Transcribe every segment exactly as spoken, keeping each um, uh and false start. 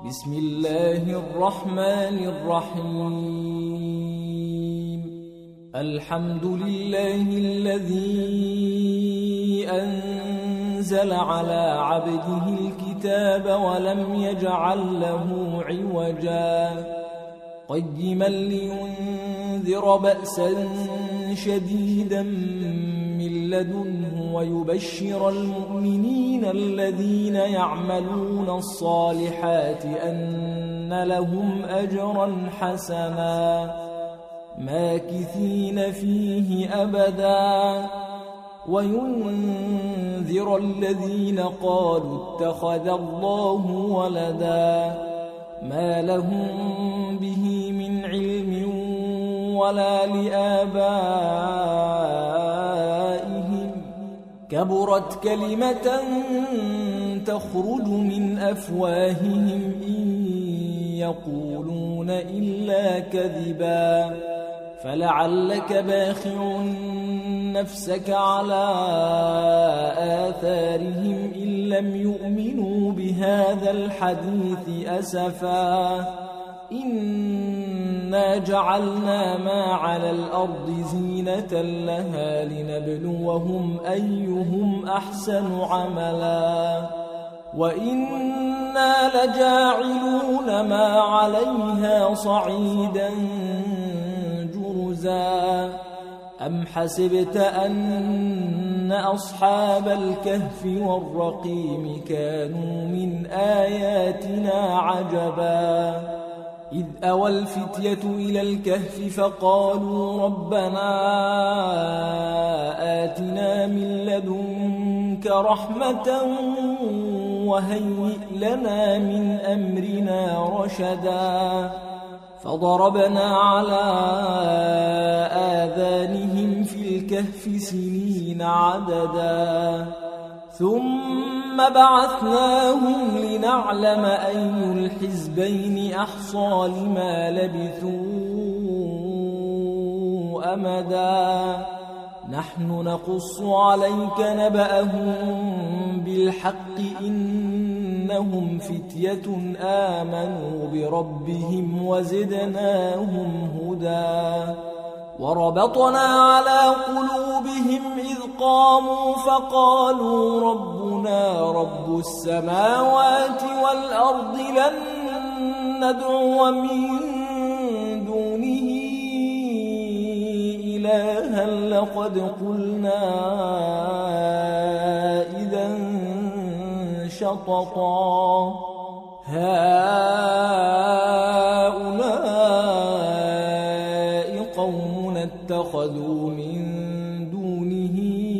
بسم الله الرحمن الرحيم. الحمد لله الذي أنزل على عبده الكتاب ولم يجعل له عوجا قيما لينذر بأسا شديدا من لدنه ويبشر المؤمنين الذين يعملون الصالحات أن لهم أجرا حسنا ماكثين فيه أبدا وينذر الذين قالوا اتخذ الله ولدا ما لهم به من علم ولا لآبائهم كبرت كلمة تخرج من أفواههم إن يقولون إلا كذبا فلعلك باخع نفسك على آثارهم إن لم يؤمنوا بهذا الحديث أسفا إنا جعلنا ما على الأرض زينة لها لنبلوهم أيهم أحسن عملا وإنا لجاعلون ما عليها صعيدا جرزا أم حسبت أن أصحاب الكهف والرقيم كانوا من آياتنا عجبا إذ أوى الفتية إلى الكهف فقالوا ربنا آتنا من لدنك رحمة وهيئ لنا من أمرنا رشدا فضربنا على آذانهم في الكهف سنين عددا ثم بعثناهم لنعلم أي الحزبين أحصى لما لبثوا أمدا نحن نقص عليك نبأهم بالحق إنهم فتية آمنوا بربهم وزدناهم هدى وربطنا على قلوبهم إذ قاموا فقالوا ربنا رب السماوات والأرض لن ندعو من دونه إلها لقد قلنا إذا شططا هؤلاء قوم اتخذوا من دونه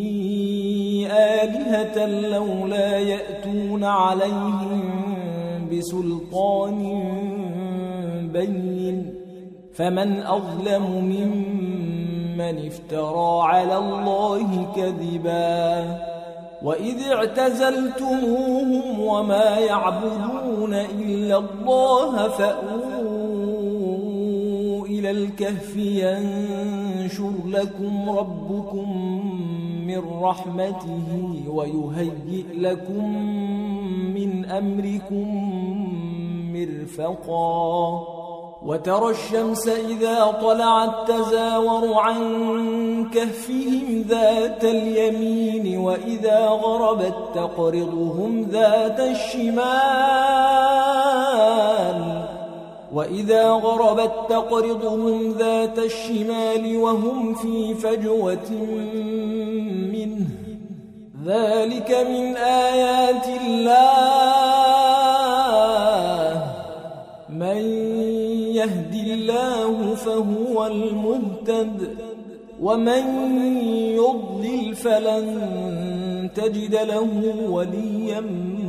آلهة لولا يأتون عليهم بسلطان بين فمن أظلم ممن افترى على الله كذبا وإذ اعتزلتموهم وما يعبدون إلا الله فأووا إلى الكهف ينشر لكم ربكم من رحمته ويهيئ لكم من أمركم مرفقا وترى الشمس إذا طلعت تزاور عن كهفهم ذات اليمين وإذا غربت تقرضهم ذات الشمال وإذا غربت تقرضهم ذات الشمال وهم في فجوة منه ذلك من آيات الله من يهد الله فهو المهتد ومن يضلل فلن تجد له وليا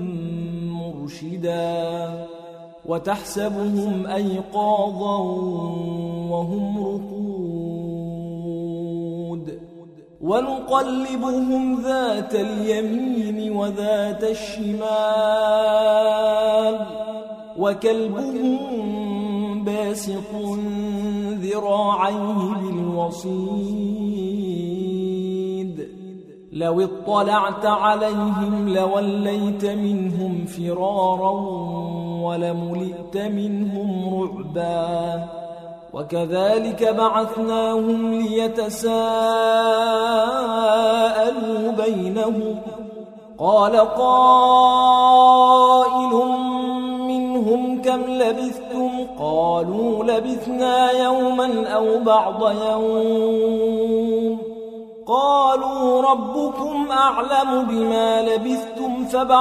مرشدا وتحسبهم أيقاظا وهم رقود ونقلبهم ذات اليمين وذات الشمال وكلبهم باسط ذراعيه بالوصيد لو اطلعت عليهم لوليت منهم فرارا ولملئت منهم رعبا وكذلك بعثناهم ليتساءلوا بينهم قال قائل منهم كم لبثتم قالوا لبثنا يوما أو بعض يوم قالوا ربكم أعلم بما لبثتم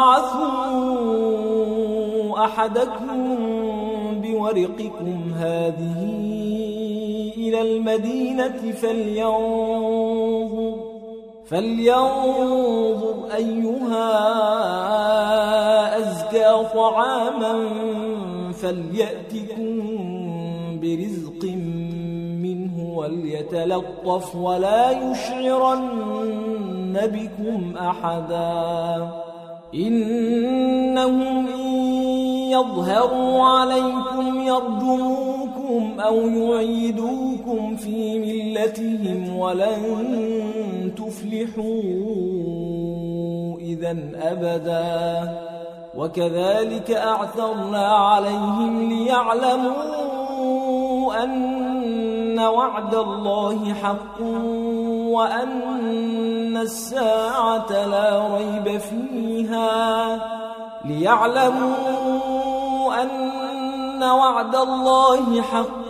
فابعثوا أحدكم بورقكم هذه إلى المدينة فلينظر فلينظر أيها أزكى طعاما فليأتكم برزق منه وليتلطف ولا يشعرن بكم أحدا إنهم إن يظهروا عليكم يرجموكم أو يعيدوكم في ملتهم ولن تفلحوا إذن أبدا وكذلك أعثرنا عليهم ليعلموا أن وعد الله حق وأن الساعة لا ريب فيها ليعلموا أن وعد الله حق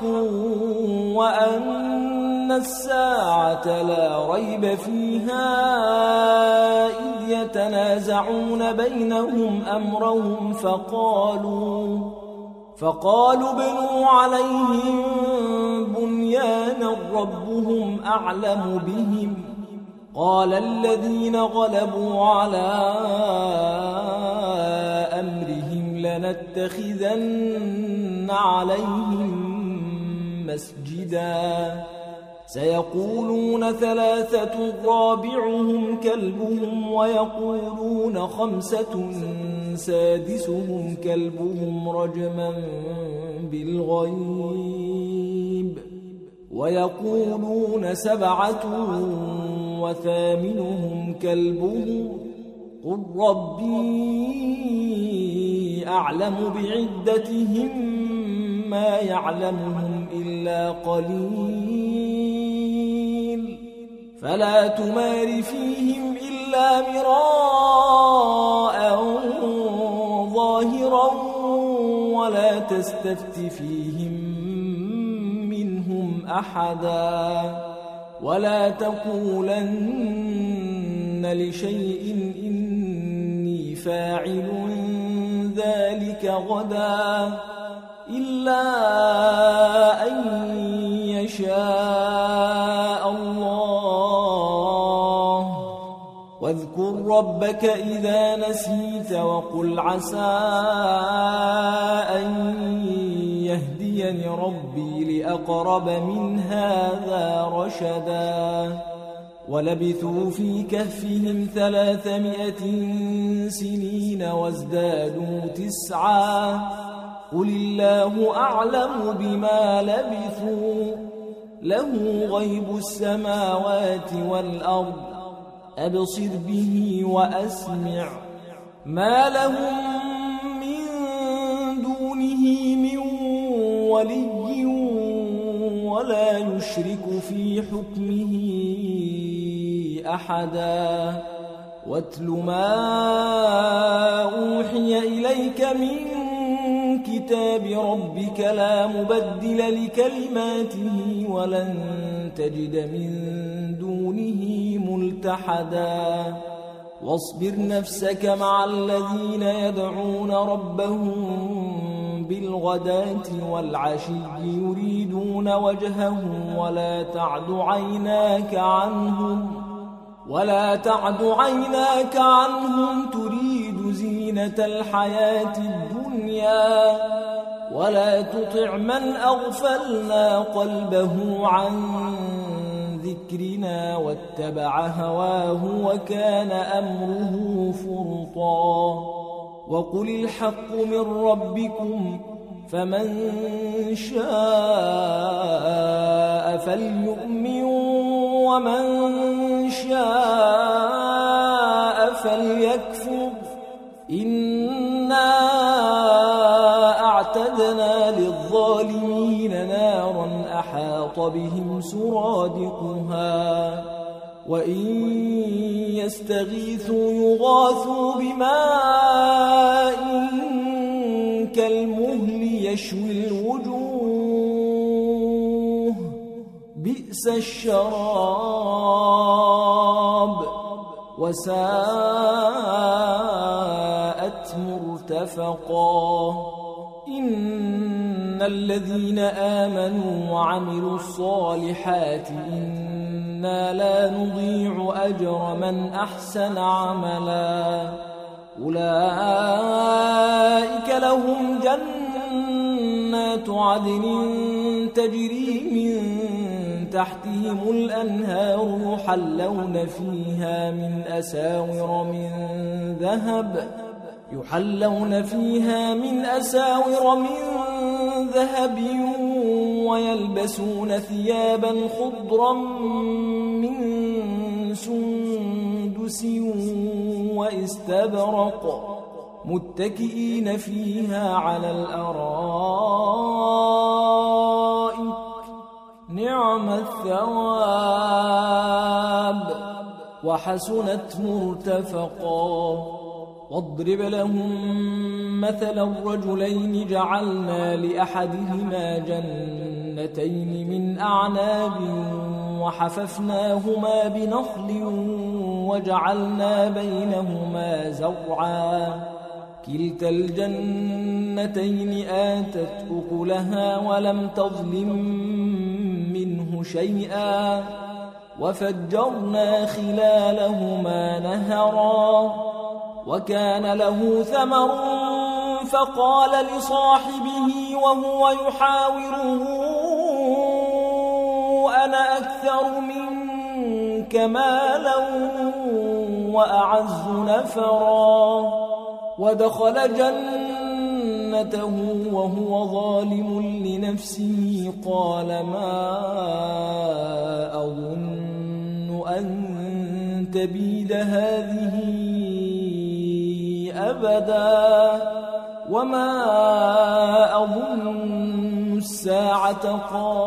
وأن الساعة لا ريب فيها إذ يتنازعون بينهم أمرهم فقالوا فقالوا بنوا عليهم بنيانا ربهم أعلم بهم قال الذين غلبوا على أمرهم لنتخذن عليهم مسجدا سيقولون ثلاثة رابعهم كلبهم ويقولون خمسة سادسهم كلبهم رجما بالغيب ويقولون سبعة وثامنهم كلبهم قل ربي أعلم بعدتهم ما يعلمهم إلا قليل فلا تمار فيهم إلا مراء ظاهرا ولا تستفت فيهم منهم أحدا ولا تقولن لشيء إني فاعل ذلك غدا إلا أن يشاء الله واذكر ربك إذا نسيت وقل عسى أن يهديني ربي لأقرب من هذا رشدا ولبثوا في كهفهم ثلاثمائة سنين وازدادوا تسعا قل الله أعلم بما لبثوا له غيب السماوات والأرض أبصر به وأسمع ما لهم من دونه من ولي ولا يشرك في حكمه أحدا واتل ما أوحي إليك من كتاب ربك لا مبدل لكلماته ولن تجد من دونه ملتحدا واصبر نفسك مع الذين يدعون ربهم بالغداة والعشي يريدون وجهه ولا تعد عيناك عنهم ولا تعد عيناك عنهم تريد زينة الحياة الدنيا ولا تطع من أغفلنا قلبه عن ذكرنا واتبع هواه وكان أمره فرطا وقل الحق من ربكم فمن شاء فليؤمن ومن شاء فليكفر إنا أعتدنا للظالمين نارا أحاط بهم سرادقها وإن يستغيثوا يغاثوا بماء كالمهل يشوي الوجوه بئس الشراب وساءت مرتفقا إن الذين آمنوا وعملوا الصالحات إنا لا نضيع أجر من أحسن عملا أولئك لهم جنات عدن تجري من تحتهم الأنهار يحلون فيها من أساور من ذهب يحلون فيها من أساور من ذهب ويلبسون ثيابا خضرا من سندس واستبرق متكئين فيها على الأرائك نعم الثواب وحسنت مرتفقا واضرب لهم مثل الرجلين جعلنا لأحدهما جنتين من أعناب وحففناهما بنخل وجعلنا بينهما زرعا كلتا الجنتين آتت أكلها ولم تظلم منه شيئا وفجرنا خلالهما نهرا وكان له ثمر فقال لصاحبه وهو يحاوره أنا أكثر منك مالا وأعز نفرا ودخل جنته وهو ظالم لنفسه قال ما أظن أن تبيد هذه أبدا وما أظن الساعة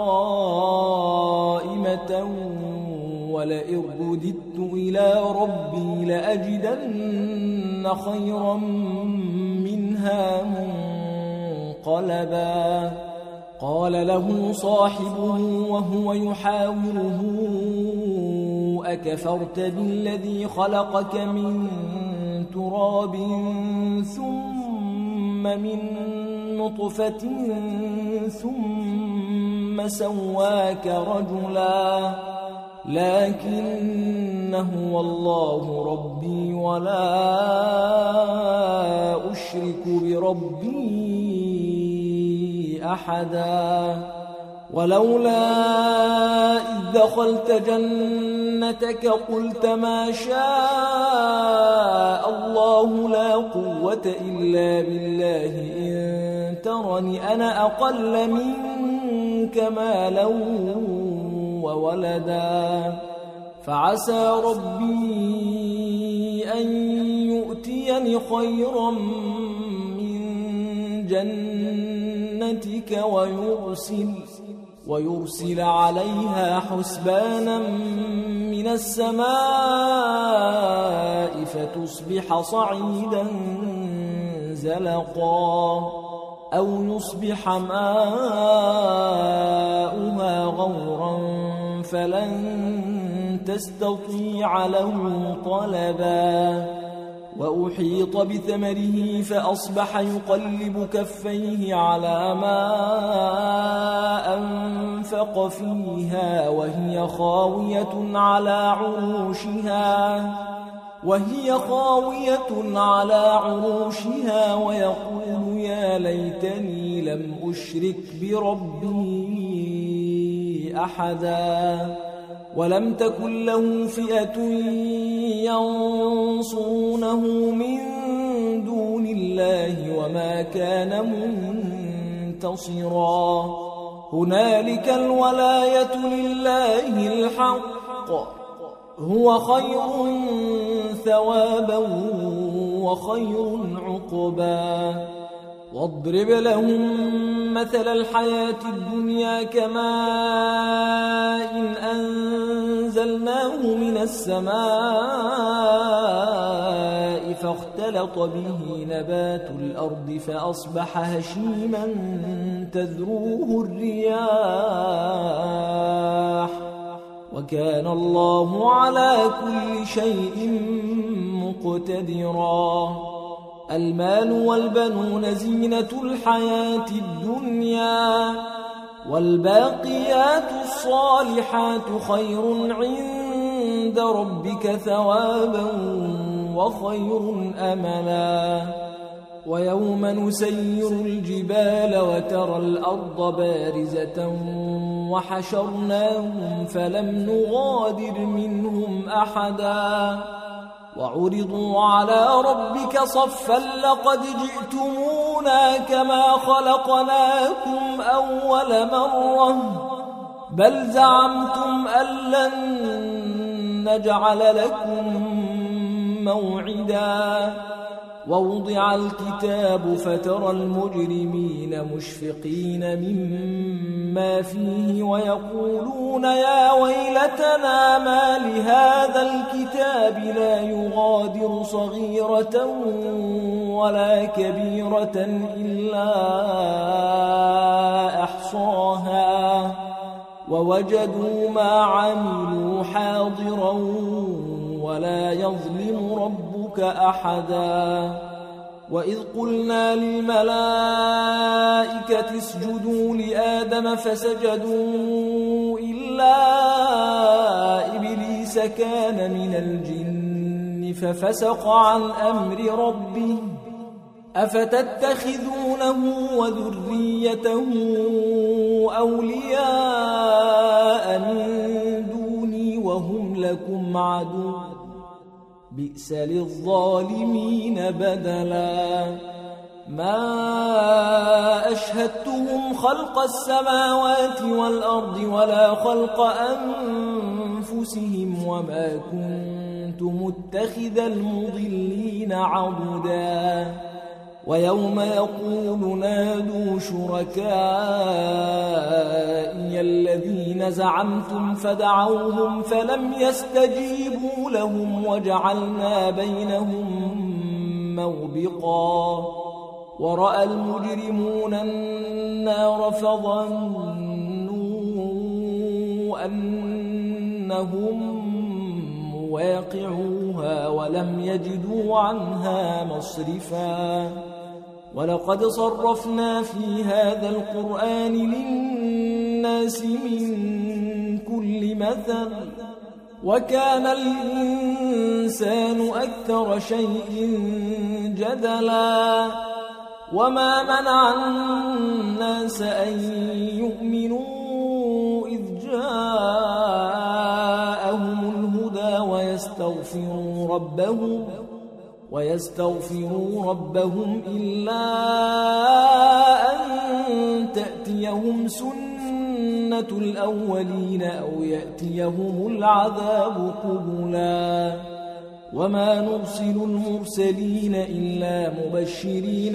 قائمة ولئن رددت إلى ربي لأجدن خيرا منها منقلبا قال له صاحبه وهو يحاوره أكفرت بالذي خلقك من تراب ثم من نطفة ثم سواك رجلا لكن هو الله ربي ولا أشرك بربي أحدا ولولا إذ دخلت جنتك قلت ما شاء الله لا قوة إلا بالله إن ترني أنا أقل منك مالا وولدا فعسى ربي أن يؤتيني خيرا من جنتك ويرسل ويرسل عليها حسبانا من السماء فتصبح صعيدا زلقا أو يصبح ماؤها غورا فلن تستطيع له طلبا وأحيط بثمره فأصبح يقلب كفيه على ما أنفق فيها وهي خاوية على عروشها وهي خاوية على عروشها ويقول يا ليتني لم أشرك بربي أحدا ولم تكن له فئة ينصرونه من دون الله وما كان منتصرا هنالك الولاية لله الحق هو خير ثوابا وخير عقبا واضرب لهم مثل الحياة الدنيا كماء إن أنزلناه من السماء فاختلط به نبات الأرض فأصبح هشيما تذروه الرياح وكان الله على كل شيء مقتدرا المال والبنون زينة الحياة الدنيا والباقيات الصالحات خير عند ربك ثوابا وخير أملا ويوم نسير الجبال وترى الأرض بارزة وحشرناهم فلم نغادر منهم أحدا وعرضوا على ربك صفا لقد جئتمونا كما خلقناكم أول مرة بل زعمتم أن لن نجعل لكم موعدا ووضع الكتاب فترى المجرمين مشفقين مما فيه ويقولون يا ويلتنا ما لهذا الكتاب لا يغادر صغيرة ولا كبيرة إلا أحصاها ووجدوا ما عملوا حاضرا ولا يظلم ربك أحدا وإذ قلنا للملائكة اسجدوا لآدم فسجدوا إلا إبليس كان من الجن ففسق عن أمر ربه أفتتخذونه وذريته أولياء من دوني وهم لكم عدو بئس للظالمين بدلا ما أشهدتهم خلق السماوات والأرض ولا خلق أنفسهم وما كنت متخذ المضلين عضدا ويوم يقول نادوا شركائي الذين زعمتم فدعوهم فلم يستجيبوا لهم وجعلنا بينهم موبقا ورأى المجرمون النار فظنوا أنهم واقعوها ولم يجدوا عنها مصرفا ولقد صرفنا في هذا القرآن للناس من كل مثل وكان الإنسان أكثر شيء جدلا وما منع الناس أن يؤمنوا إذ جاءهم الهدى ويستغفروا ربهم ويستغفروا ربهم إلا أن تأتيهم سنة الأولين أو يأتيهم العذاب قبلا وما نرسل المرسلين إلا مبشرين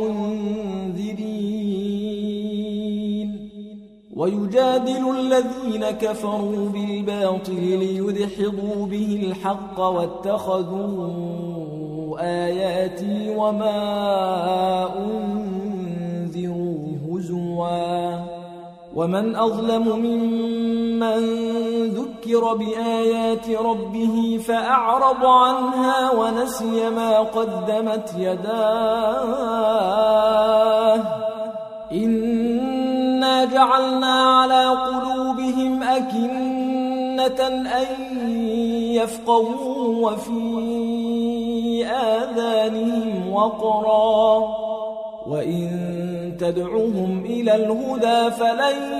ومنذرين ويجادل الذين كفروا بالباطل ليدحضوا به الحق واتخذوا آياتي وما أنذروا هزوا ومن أظلم ممن ذكر بآيات ربه فأعرض عنها ونسي ما قدمت يداه إنا جعلنا على قلوبهم أكنة أن يفقهوا وفي آذانهم وقرا وإن تدعوهم إلى الهدى فلن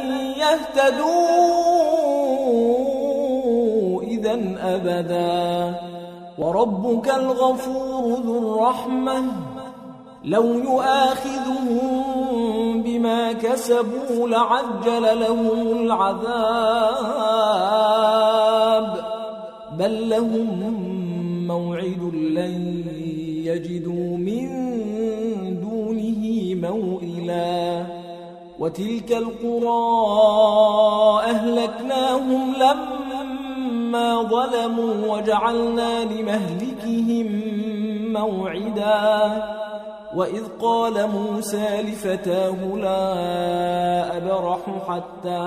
يهتدوا إذن أبدا وربك الغفور ذو الرحمة لو يؤاخذهم بما كسبوا لعجل لهم العذاب بل لهم موعد لن يجدوا من دونه موئلا وتلك القرى أهلكناهم لما ظلموا وجعلنا لمهلكهم موعدا وإذ قال موسى لفتاه لا أبرح حتى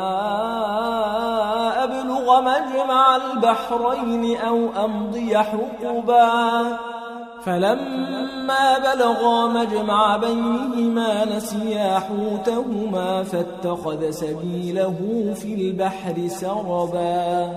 أبلغ مجمع البحرين أو أمضي حقبا فلما بلغا مجمع بينهما نسيا حوتهما فاتخذ سبيله في البحر سربا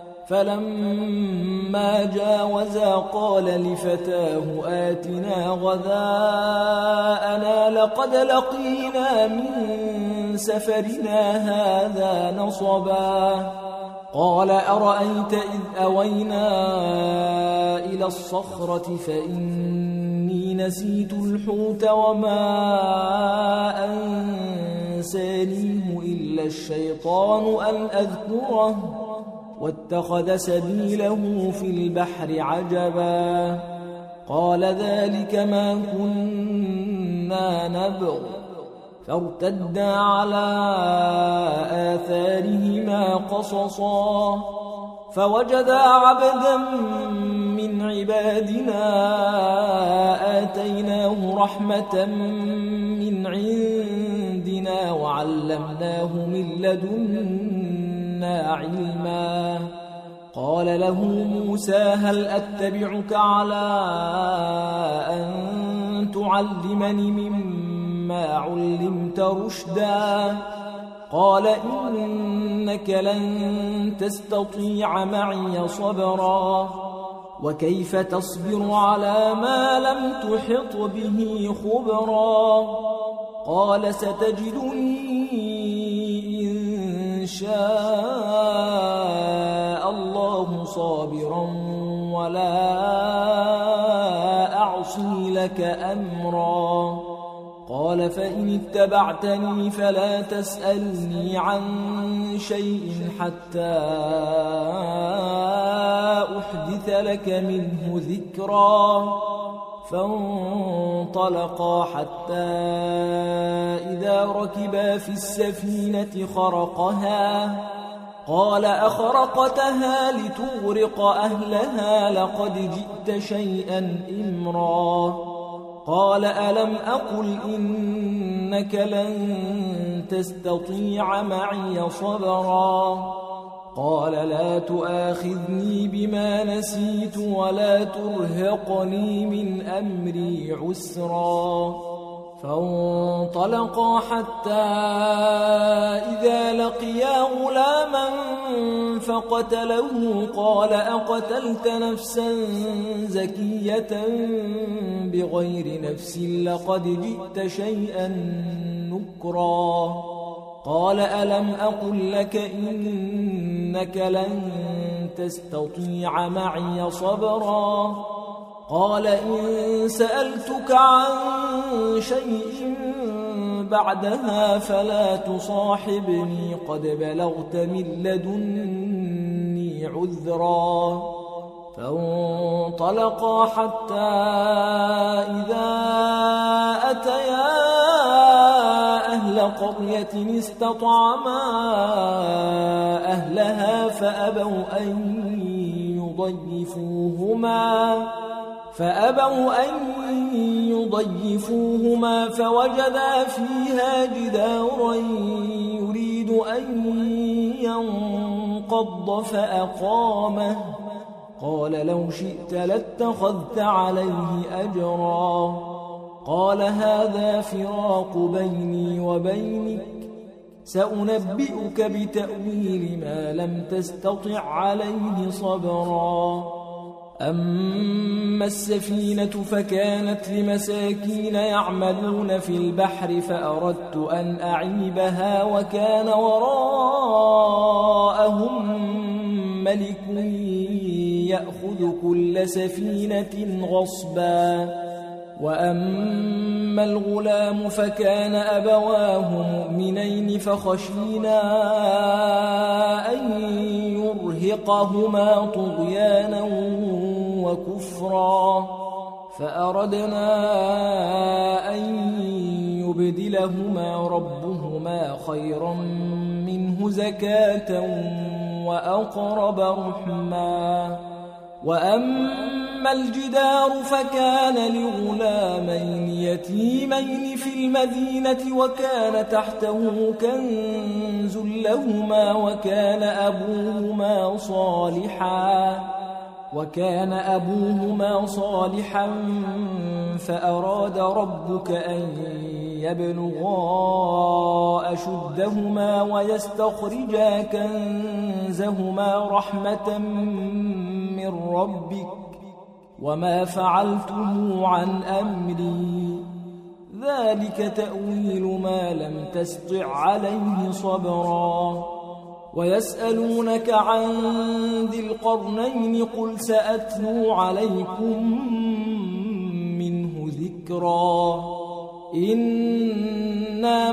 فلما جاوزا قال لفتاه آتنا غداءنا لقد لقينا من سفرنا هذا نصبا قال أرأيت إذ أوينا إلى الصخرة فإني نسيت الحوت وما أنسانيه إلا الشيطان أن أذكره واتخذ سبيله في البحر عجبا قال ذلك ما كنا نبغ فارتدا على آثارهما قصصا فوجدا عبدا من عبادنا آتيناه رحمة من عندنا وعلمناه من لدنا علما قال له موسى هل أتبعك على أن تعلمني مما علمت رشدا قال إنك لن تستطيع معي صبرا وكيف تصبر على ما لم تحط به خبرا قال ستجدني إن شاء الله صابرا ولا أعصي لك أمرا قال فإن اتبعتني فلا تسألني عن شيء حتى أحدث لك منه ذكرا فانطلقا حتى إذا ركبا في السفينة خرقها قال أخرقتها لتغرق أهلها لقد جئت شيئا إمرا قال ألم أقل إنك لن تستطيع معي صبرا قال لا تؤاخذني بما نسيت ولا ترهقني من أمري عسرا فانطلقا حتى إذا لقيا غلاما فقتله قال أقتلت نفسا زكية بغير نفس لقد جئت شيئا نكرا قال ألم أقل لك إنك لن تستطيع معي صبرا قال إن سألتك عن شيء بعدها فلا تصاحبني قد بلغت من لدني عذرا فانطلقا حتى إذا أتيا أهل قرية استطعما أهلها فأبوا أن يضيفوهما فأبوا أن يضيفوهما فوجدا فيها جدارا يريد أن ينقض فأقامه قال لو شئت لاتخذت عليه أجرا قال هذا فراق بيني وبينك سأنبئك بتأويل ما لم تستطع عليه صبرا أما السفينة فكانت لمساكين يعملون في البحر فأردت أن أعيبها وكان وراءهم ملك يأخذ كل سفينة غصبا وأما الغلام فكان أبواه مؤمنين فخشينا أن ليرهقهما طغيانا وكفرا فأردنا أن يبدلهما ربهما خيرا منه زكاة وأقرب رحما وأما الجدار فكان لغلامين يتيمين في المدينة وكان تحته كنز لهما وكان أبوهما صالحا وكان أبوهما صالحا فأراد ربك أن يبلغا أشدهما ويستخرجا كنزهما رحمة من ربك وما فعلته عن أمري ذلك تأويل ما لم تستطع عليه صبرا ويسألونك عن ذي القرنين قل سأتلو عليكم منه ذكرا إنا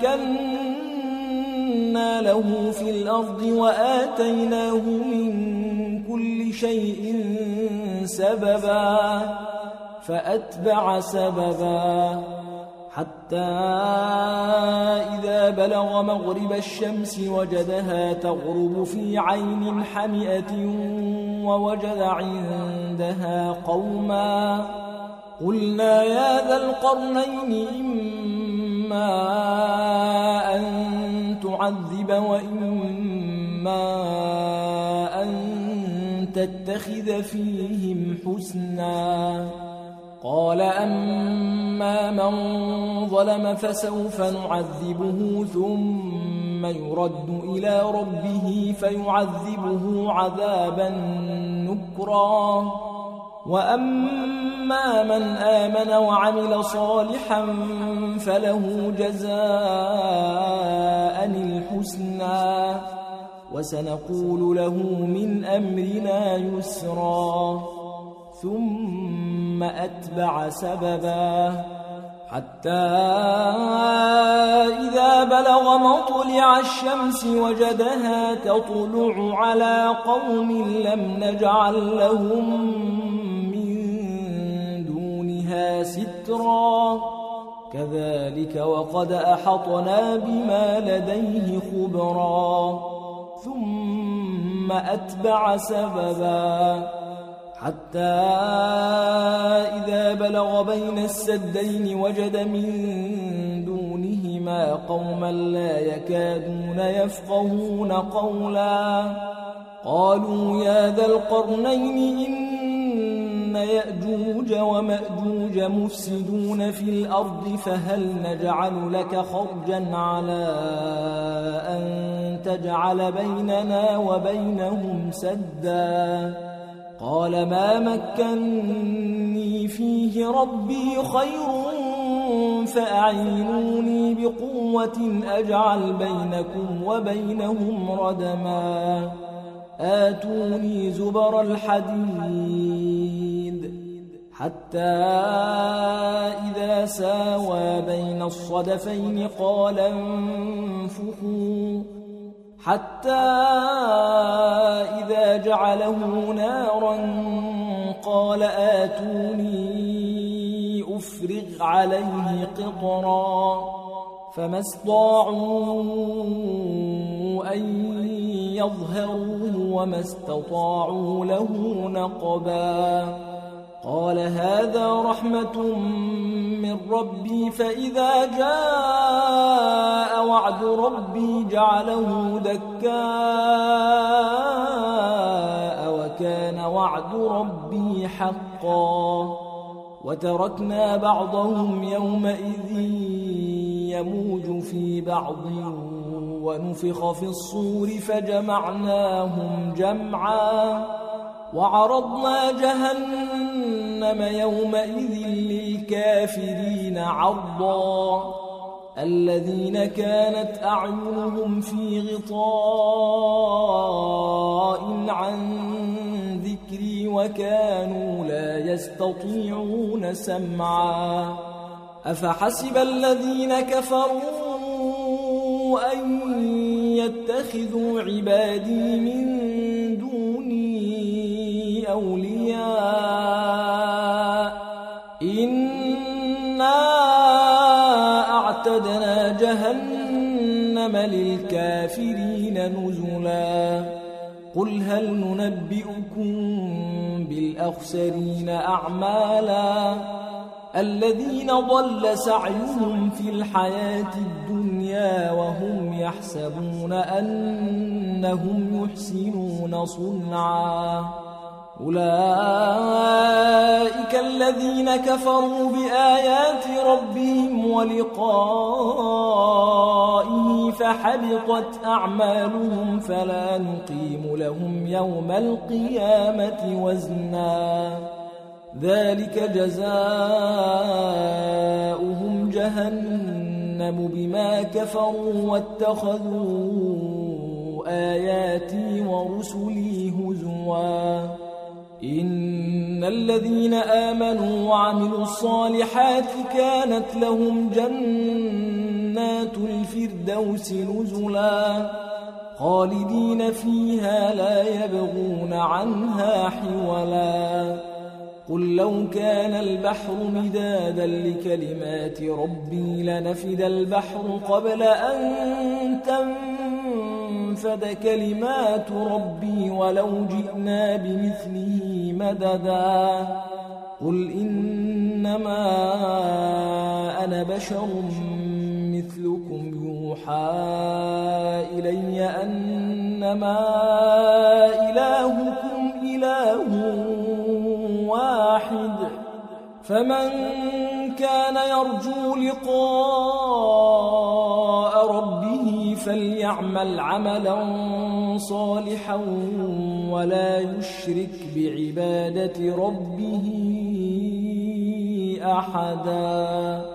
مكنا له في الأرض وآتيناه من كل شيء سببا فأتبع سببا حتى إذا بلغ مغرب الشمس وجدها تغرب في عين حمئة ووجد عندها قوما قلنا يا ذا القرنين إما أن تعذب وإما أن تتخذ فيهم حسنا قال أما من ظلم فسوف نعذبه ثم يرد إلى ربه فيعذبه عذابا نكرا وأما من آمن وعمل صالحا فله جزاء الحسنى وسنقول له من أمرنا يسرا ثم أتبع سببا حتى إذا بلغ مطلع الشمس وجدها تطلع على قوم لم نجعل لهم من دونها سترا كذلك وقد أحطنا بما لديه خبرا ثم أتبع سببا حتى إذا بلغ بين السدين وجد من دونهما قوما لا يكادون يفقهون قولا قالوا يا ذا القرنين إن يأجوج ومأجوج مفسدون في الأرض فهل نجعل لك خرجا على أن تجعل بيننا وبينهم سدا قال ما مكنني فيه ربي خير فأعينوني بقوة أجعل بينكم وبينهم ردما آتوني زبر الحديد حتى إذا ساوى بين الصدفين قال انفخوا حتى إذا جعله نارا قال آتوني أفرغ عليه قطرا فما استطاعوا أن يظهروه وما استطاعوا له نقبا قال هذا رحمة من ربي فإذا جاء وعد ربي جعله دكاء وكان وعد ربي حقا وتركنا بعضهم يومئذ يموج في بعض ونفخ في الصور فجمعناهم جمعا وعرضنا جهنم يومئذ للكافرين عرضا الذين كانت أعينهم في غطاء عن ذكري وكانوا لا يستطيعون سمعا أفحسب الذين كفروا أن يتخذوا عبادي من دون أولياء إنا أعتدنا جهنم للكافرين نزلا قل هل ننبئكم بالأخسرين أعمالا الذين ضل سعيهم في الحياة الدنيا وهم يحسبون أنهم يحسنون صنعا أولئك الذين كفروا بآيات ربهم ولقائه فحبطت أعمالهم فلا نقيم لهم يوم القيامة وزنا ذلك جزاؤهم جهنم بما كفروا واتخذوا آياتي ورسلي هزوا إن الذين آمنوا وعملوا الصالحات كانت لهم جنات الفردوس نزلا خالدين فيها لا يبغون عنها حولا قل لو كان البحر مدادا لكلمات ربي لنفد البحر قبل أن تنفد كلمات ربي ولو جئنا بمثله مددا قل إنما أنا بشر مثلكم يوحى إلي أنما إلهكم إله واحد فمن كان يرجو لقاء ربه فليعمل عملا صالحا ولا يشرك بعبادة ربه أحدا.